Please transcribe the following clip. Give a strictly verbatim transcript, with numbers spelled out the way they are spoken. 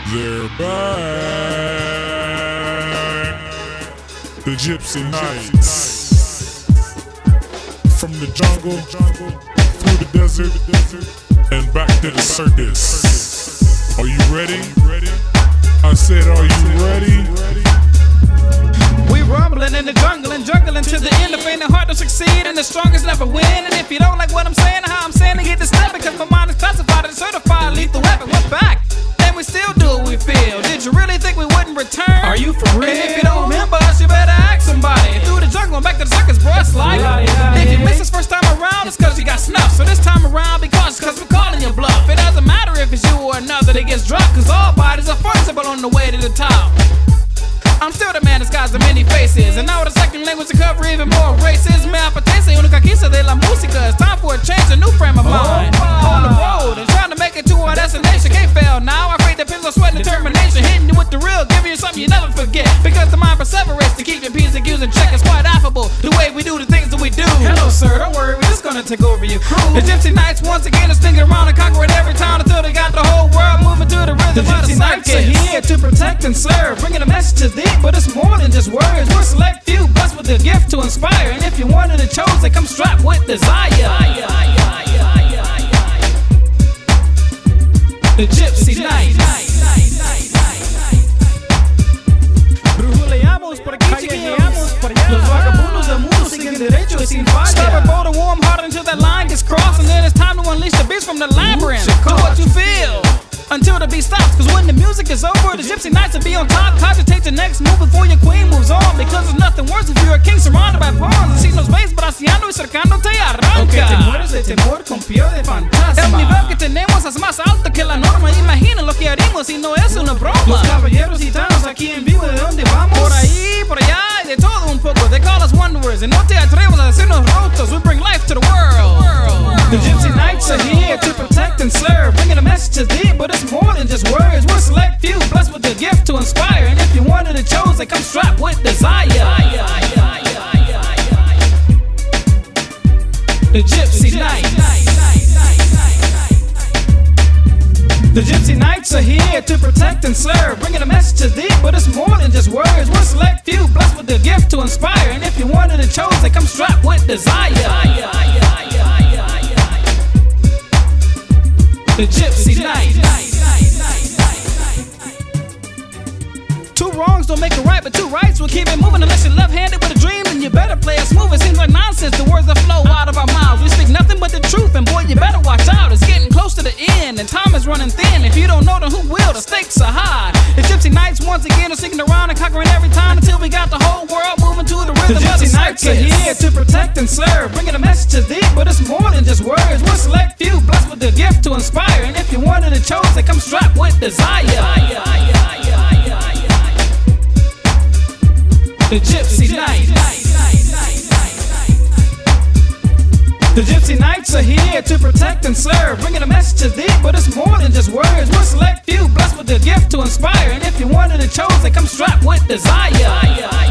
They're back. The Gypsy Knights. From the jungle, through the desert, and back to the circus. Are you ready? I said, are you ready? We rumbling in the jungle and juggling to the end. The faint and hard to succeed and the strongest never win. And if you don't like what I'm saying or how I'm saying, to get the step, because my mind is classified as certified lethal weapon. We're back, and we still do what we feel. Did you really think we wouldn't return? Are you for real? And if you don't remember us, you better ask somebody. Through the jungle and back to the circus, bro, it's like if you miss this first time around, it's cause you got snuffed. So this time around, be cautious, cause we're calling your bluff. It doesn't matter if it's you or another that gets dropped, cause all bodies are fungible on the way to the top. I'm still the man disguised in many faces, and now with a second language to cover even more races. Me apetece única quise de la música. It's time for a change, a new frame of mind. On the road and trying to make it to our destination. Can't fail now, I afraid depends on sweat and determination. Hitting you with the real, giving you something you never forget. Because the mind perseverates to keep your P's and Q's in check. It's quite affable, the way we do the things that we do. Hello sir, don't worry, we're just gonna take over your crew. The Gypsy Knights once again are sneaking around and conquering every town until they got the whole world moving to the rhythm of the circus. The Gypsy Knights are here to protect and serve, bringing a message to thee, but it's more than just words. We're a select few, blessed with the gift to inspire. And if you wanted to chose, they come strapped with desire. The Gypsy Knights. Brujuleamos por aquí, chequeamos por allá. Los vagabundos del mundo siguen derecho y sin falla. Stubborn, bold, and warm hearted until that line gets crossed, and then it's time to unleash the beast from the labyrinth. Do what you feel until the beat stops, cause when the music is over, the Gypsy Knights will be on top. Cogitate the next move before your queen moves on, because there's nothing worse if you're a king surrounded by pawns. And signos veis braceando y cercándote arranca. Aunque te mueres de temor con pie de fantasma. El nivel que tenemos es más alto que la norma. Imagina lo que haríamos si no es una broma. Los caballeros gitanos aquí en vivo, ¿de dónde vamos? Por ahí, por allá, y de todo un poco. They call us wanderers, and no te atrevas a decirnos rotos. We bring life to the world. The Gypsy Knights are here to protect and serve, bringing a message to thee, but it's more than just words. We're a select few, blessed with the gift to inspire. And if you wanted to chose, they come strapped with desire. The Gypsy Knights. The Gypsy Knights are here to protect and serve, bringing a message to thee, but it's more than just words. We're a select few, blessed with the gift to inspire. And if you wanted to chose, they come strapped with desire. The Gypsy Knights. Two wrongs don't make a right, but two rights will keep it moving. Unless you're left-handed with a dream, then you better play it smooth. It seems like nonsense, the words that flow out of our mouths. We speak nothing but the truth, and boy, you better watch out. It's getting close to the end, and time is running thin. If you don't know, then who will? The stakes are high. The Gypsy Knights once again are sneaking around and conquering every time until we got the whole world moving to the rhythm of the circus. The Gypsy Knights are here to protect and serve, bringing a message to thee, but it's more than just words. We're a select few, blessed with the gift to inspire. And if you wanted to chose, they come strapped with desire. The Gypsy Knights. The Gypsy Knights are here to protect and serve, bringing a message to thee, but it's more than just words. We're a select few, blessed with the gift to inspire. And if you wanted to chose, they come strapped with desire.